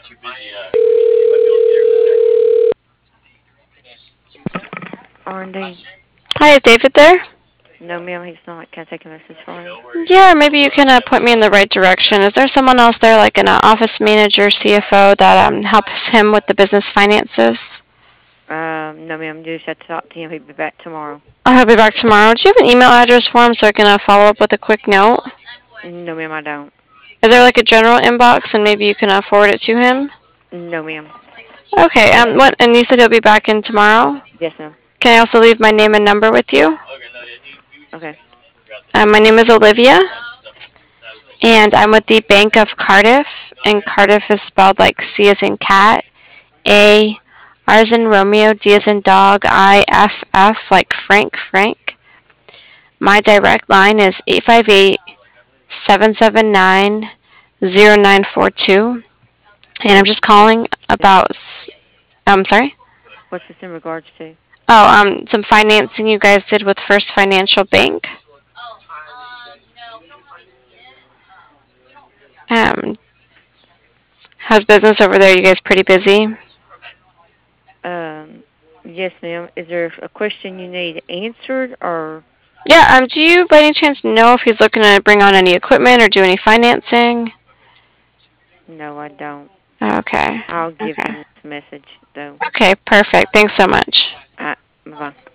R&D. Hi, is David there? No, ma'am, he's not. Can I take a message for him? Yeah, maybe you can point me in the right direction. Is there someone else there, like an office manager, CFO, that helps him with the business finances? No, ma'am, you just have to talk to him. He'll be back tomorrow. I'll be back tomorrow. Do you have an email address for him so I can follow up with a quick note? No, ma'am, I don't. Is there like a general inbox and maybe you can forward it to him? No, ma'am. Okay. What? And you said he'll be back in tomorrow. Yes, ma'am. Can I also leave my name and number with you? Okay. My name is Olivia, and I'm with the Bank of Cardiff. And Cardiff is spelled like C as in cat, A, R as in Romeo, D as in dog, IFF like Frank. My direct line is 858-779-0942. And I'm What's just calling this? about, I'm sorry? What's this in regards to? Oh, some financing you guys did with First Financial Bank. Um, how's business over there? You guys pretty busy? Um, yes, ma'am. Is there a question you need answered, or Yeah, do you by any chance know if he's looking to bring on any equipment or do any financing? no? I don't. Okay. I'll give Okay. him this message though. Okay, perfect. Thanks so much. Bye.